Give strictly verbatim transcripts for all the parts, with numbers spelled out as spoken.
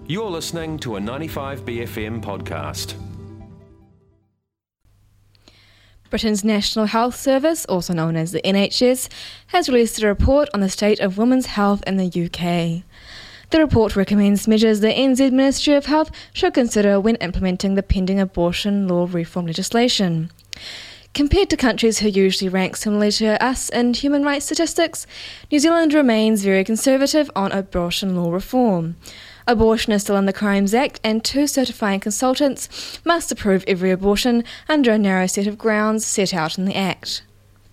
You're listening to a ninety-five B F M podcast. Britain's National Health Service, also known as the N H S, has released a report on the state of women's health in the U K. The report recommends measures the N Z Ministry of Health should consider when implementing the pending abortion law reform legislation. Compared to countries who usually rank similarly to us in human rights statistics, New Zealand remains very conservative on abortion law reform. Abortion is still in the Crimes Act, and two certifying consultants must approve every abortion under a narrow set of grounds set out in the Act.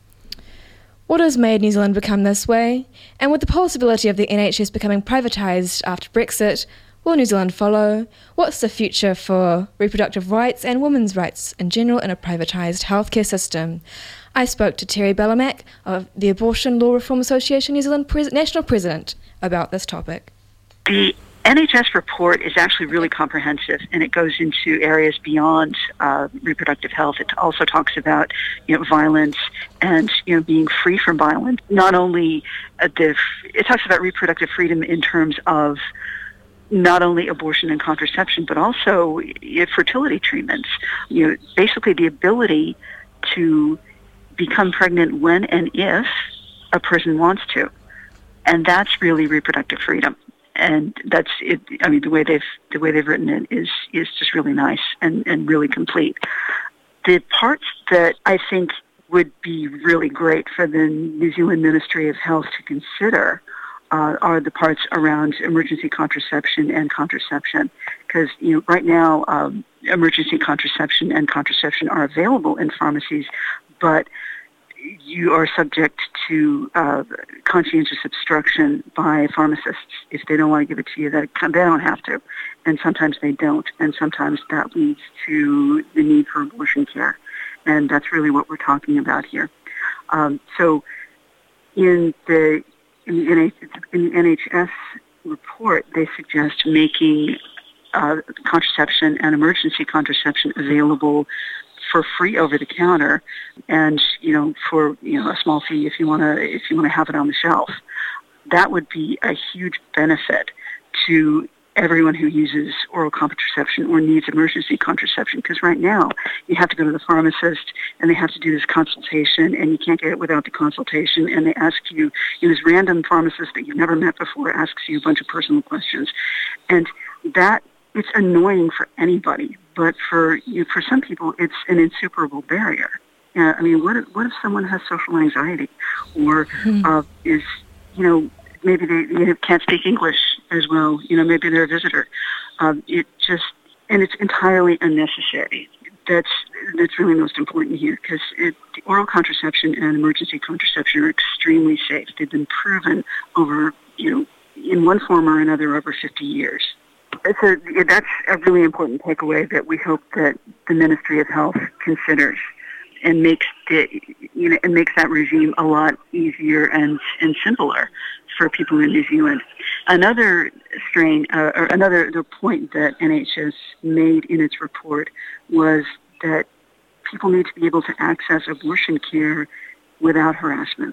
What has made New Zealand become this way? And with the possibility of the N H S becoming privatised after Brexit, will New Zealand follow? What's the future for reproductive rights and women's rights in general in a privatised healthcare system? I spoke to Terry Bellamack of the Abortion Law Reform Association New Zealand Pres- National President about this topic. The N H S report is actually really comprehensive, and it goes into areas beyond uh, reproductive health. It also talks about, you know, violence and, you know, being free from violence. Not only uh, the, it talks about reproductive freedom in terms of not only abortion and contraception, but also uh, fertility treatments. You know, basically the ability to become pregnant when and if a person wants to, and that's really reproductive freedom. And that's it. I mean, the way they've the way they've written it is is just really nice and, and really complete. The parts that I think would be really great for the New Zealand Ministry of Health to consider uh, are the parts around emergency contraception and contraception, because, you know, right now um, emergency contraception and contraception are available in pharmacies, but you are subject to uh, conscientious obstruction by pharmacists. If they don't want to give it to you, that they don't have to, and sometimes they don't, and sometimes that leads to the need for abortion care, and that's really what we're talking about here. Um, so, in the in the, N H, in the N H S report, they suggest making uh, contraception and emergency contraception available for free over the counter, and, you know, for, you know, a small fee if you want to if you want to have it on the shelf. That would be a huge benefit to everyone who uses oral contraception or needs emergency contraception, because right now you have to go to the pharmacist and they have to do this consultation, and you can't get it without the consultation, and they ask you, you know, this random pharmacist that you've never met before asks you a bunch of personal questions, and that it's annoying for anybody, but for you know, for some people, it's an insuperable barrier. Uh, I mean, what if, what if someone has social anxiety, or mm-hmm. uh, is, you know, maybe they you know, can't speak English as well. You know, maybe they're a visitor. Um, it just and it's entirely unnecessary. That's that's really most important here, because oral contraception and emergency contraception are extremely safe. They've been proven over, you know, in one form or another over fifty years. So that's a really important takeaway that we hope that the Ministry of Health considers and makes the, you know, and makes that regime a lot easier and, and simpler for people in New Zealand. Another strain, uh, or another the point that N H S made in its report was that people need to be able to access abortion care without harassment.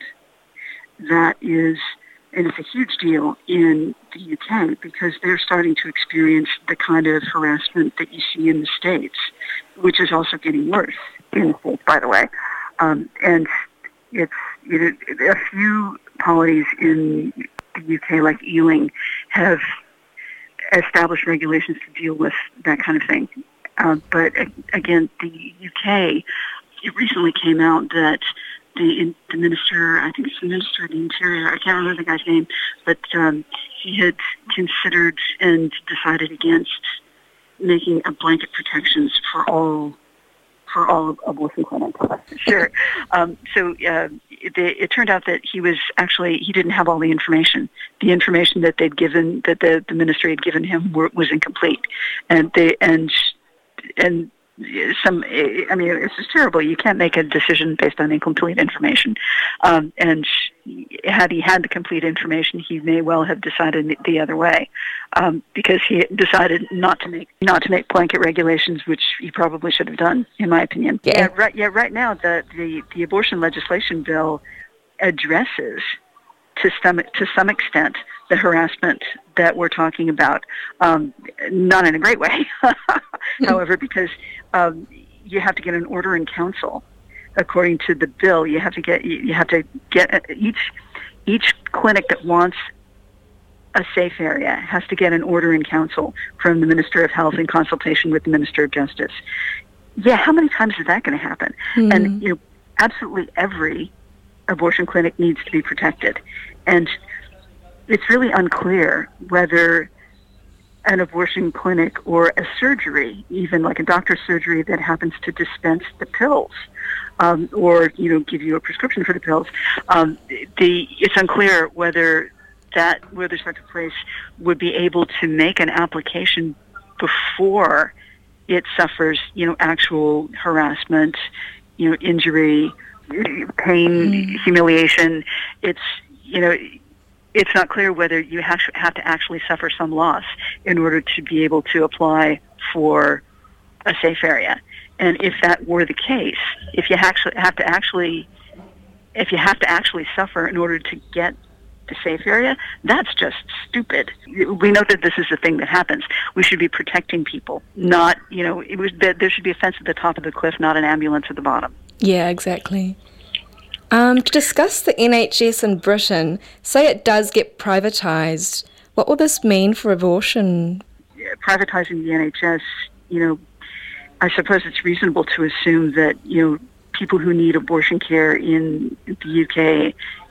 That is. And it's a huge deal in the U K, because they're starting to experience the kind of harassment that you see in the States, which is also getting worse in the States, by the way. Um, and it's, you know, a few polities in the U K, like Ealing, have established regulations to deal with that kind of thing. Uh, but again, the U K, it recently came out that The, the minister, I think it's the Minister of the Interior, I can't remember the guy's name, but um, he had considered and decided against making a blanket protections for all for all abortion clinics. Sure. Um, so uh, it, it turned out that he was actually, he didn't have all the information. The information that they'd given, that the, the ministry had given him were, was incomplete. And they, and, and, Some, I mean, it's just terrible. You can't make a decision based on incomplete information. Um, and had he had the complete information, he may well have decided the other way, um, because he decided not to make not to make blanket regulations, which he probably should have done, in my opinion. Yeah, yeah right. Yeah, right now the, the, the abortion legislation bill addresses to some to some extent the harassment that we're talking about. Um, not in a great way, however, because um, you have to get an order in council. According to the bill, you have to get you have to get each each clinic that wants a safe area has to get an order in council from the Minister of Health in consultation with the Minister of Justice. Yeah, how many times is that going to happen? Mm. And you know, absolutely every abortion clinic needs to be protected, and it's really unclear whether an abortion clinic or a surgery, even like a doctor's surgery that happens to dispense the pills, um, or you know, give you a prescription for the pills, um, the it's unclear whether that whether such a place would be able to make an application before it suffers, you know, actual harassment, you know, injury, pain, mm. humiliation. It's, you know, it's not clear whether you have to actually suffer some loss in order to be able to apply for a safe area. And if that were the case, if you actually have to actually, if you have to actually suffer in order to get the safe area, that's just stupid. We know that this is the thing that happens. We should be protecting people, not, you know, it was there should be a fence at the top of the cliff, not an ambulance at the bottom. Yeah, exactly. Um, to discuss the N H S in Britain, say it does get privatised, what will this mean for abortion? Yeah, privatising the N H S, you know, I suppose it's reasonable to assume that, you know, people who need abortion care in the U K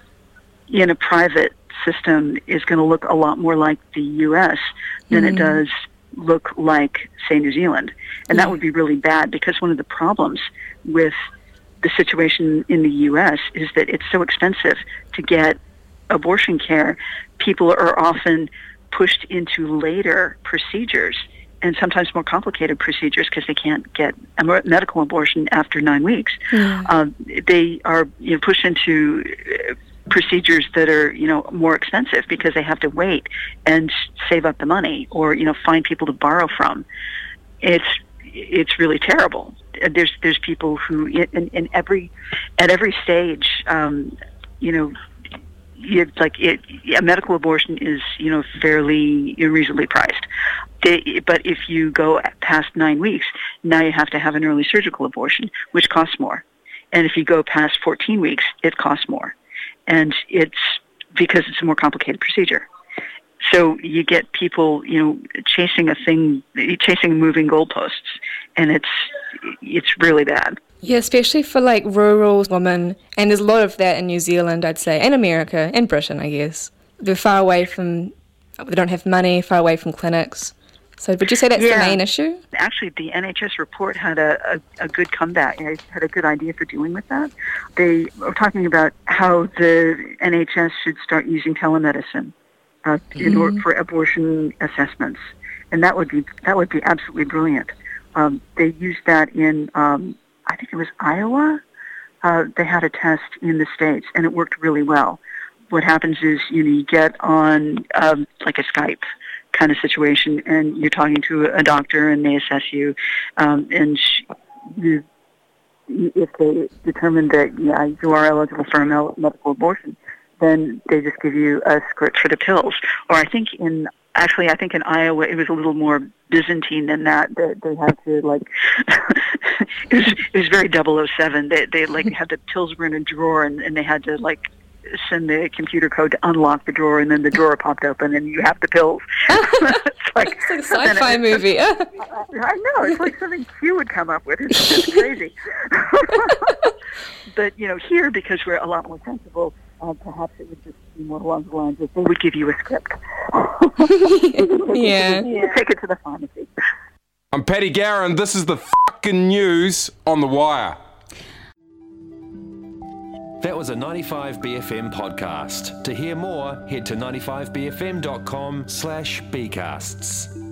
in a private system is going to look a lot more like the U S than mm. it does look like, say, New Zealand. And yeah. that would be really bad, because one of the problems with the situation in the U S is that it's so expensive to get abortion care. People are often pushed into later procedures, and sometimes more complicated procedures, because they can't get a medical abortion after nine weeks. Yeah. Um, they are, you know, pushed into uh, procedures that are, you know, more expensive because they have to wait and save up the money, or, you know, find people to borrow from. It's it's really terrible. There's there's people who in, in every at every stage, um, you know, it's like it, a medical abortion is, you know, fairly reasonably priced. They, but if you go past nine weeks, now you have to have an early surgical abortion, which costs more. And if you go past fourteen weeks, it costs more. And it's because it's a more complicated procedure. So you get people, you know, chasing a thing, chasing moving goalposts, and it's it's really bad. Yeah, especially for like rural women, and there's a lot of that in New Zealand, I'd say, and America, and Britain, I guess. They're far away from, they don't have money, far away from clinics. So would you say that's yeah. the main issue? Actually, the N H S report had a, a, a good comeback. It had a good idea for dealing with that. They were talking about how the N H S should start using telemedicine uh, in mm. order for abortion assessments, and that would be that would be absolutely brilliant. Um, they used that in, um, I think it was Iowa. Uh, they had a test in the States, and it worked really well. What happens is, you know, you get on um, like a Skype kind of situation, and you're talking to a doctor, and they assess you, um, and sh- you, if they determine that yeah you are eligible for a medical abortion, then they just give you a script for the pills. Or I think in actually I think in Iowa it was a little more Byzantine than that. They, they had to like it was it was very double oh seven. They they like had the pills were in a drawer, and, and they had to like send the computer code to unlock the drawer, and then the drawer popped open, and you have the pills. It's like, it's like a sci-fi it, movie. I, I know, it's like something Q would come up with. It's just crazy. But, you know, here, because we're a lot more sensible, uh, perhaps it would just be more along the lines of they would give you a script. yeah. You take it to the pharmacy. I'm Paddy Gower, and this is the fucking news on The Wire. That was a ninety-five B F M podcast. To hear more, head to ninety-five b f m dot com slash bcasts.